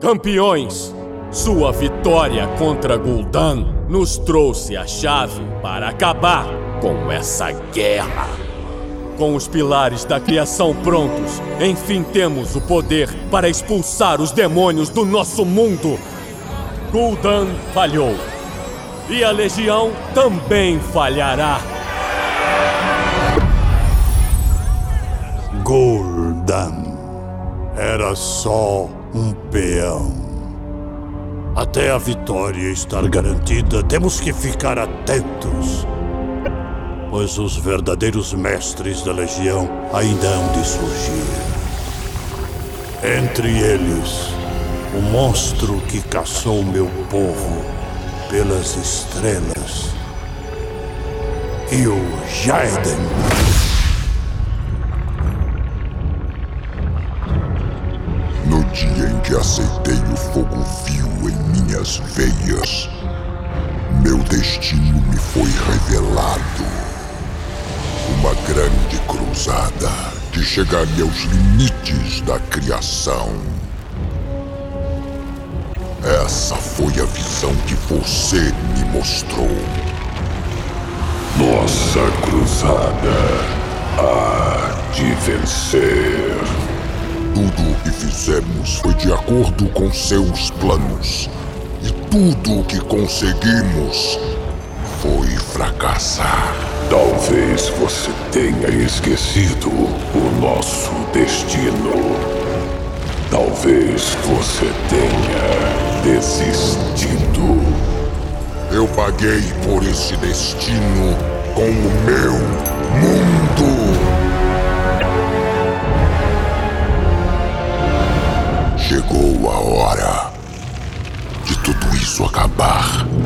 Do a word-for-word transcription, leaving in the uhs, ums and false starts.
Campeões, sua vitória contra Gul'dan nos trouxe a chave para acabar com essa guerra. Com os pilares da criação prontos, enfim temos o poder para expulsar os demônios do nosso mundo. Gul'dan falhou. E a Legião também falhará. Gul'dan era só um peão. Até a vitória estar garantida, temos que ficar atentos, pois os verdadeiros mestres da Legião ainda hão de surgir. Entre eles, o monstro que caçou meu povo pelas estrelas e o Jaeden. No dia em que aceitei o fogo vil em minhas veias, meu destino me foi revelado. Uma grande cruzada que chegaria aos limites da criação. Essa foi a visão que você me mostrou. Nossa cruzada há de vencer. Tudo o que fizemos foi de acordo com seus planos. E tudo o que conseguimos foi fracassar. Talvez você tenha esquecido o nosso destino. Talvez você tenha desistido. Eu paguei por esse destino com o meu mundo. Chegou a hora de tudo isso acabar.